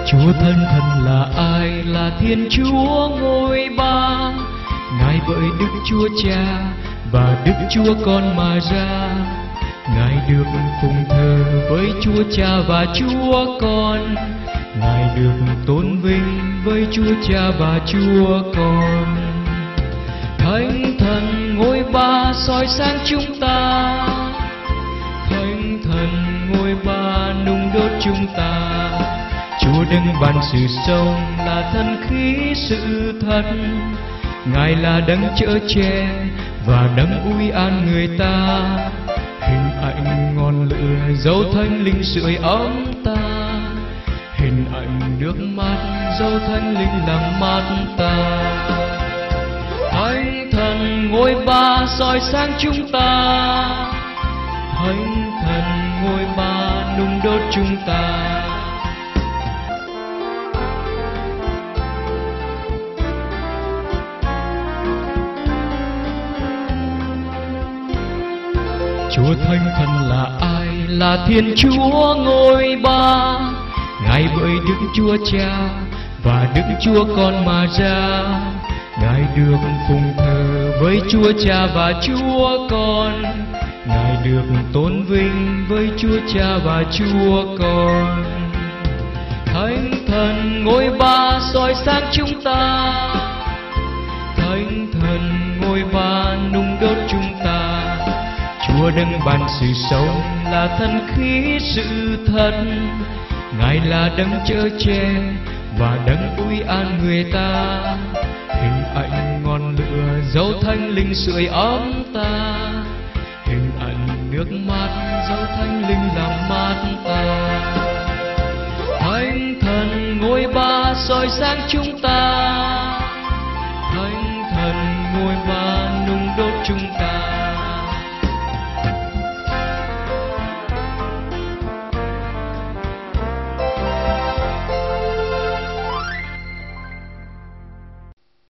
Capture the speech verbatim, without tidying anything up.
Chúa Thánh Thần là ai? Là Thiên Chúa ngôi ba. Ngài bởi Đức Chúa Cha và Đức Chúa Con mà ra. Ngài được phụng thờ với Chúa Cha và Chúa Con. Ngài được tôn vinh với Chúa Cha và Chúa Con. Thánh Thần ngôi ba soi sáng chúng ta. Thánh Thần ngôi ba nung đốt chúng ta. Chúa đấng ban sự sống là thân khí sự thật. Ngài là đấng chở che và đấng ủi an người ta. Hình ảnh ngọn lửa dấu thánh linh sưởi ấm ta. Hình ảnh nước mắt dấu thánh linh làm mát ta. Thánh Thần ngôi ba soi sáng chúng ta. Thánh Thần ngôi ba nung đốt chúng ta. Chúa Thánh Thần là ai? Là Thiên Chúa ngôi ba. Ngài bởi Đức Chúa Cha và Đức Chúa Con mà ra. Ngài được phụng thờ với Chúa Cha và Chúa Con. Ngài được tôn vinh với Chúa Cha và Chúa Con. Thánh Thần ngôi ba soi sáng chúng ta. Thánh Thần ngôi ba nung đốt chúng ta. Chúa đấng ban sự sống là thân khí sự thật. Ngài là đấng chở che và đấng ủi an người ta. Hình ảnh ngọn lửa dấu thánh linh sưởi ấm ta. Hình ảnh nước mắt dấu thánh linh làm mát ta. Thánh Thần ngôi ba soi sáng chúng ta.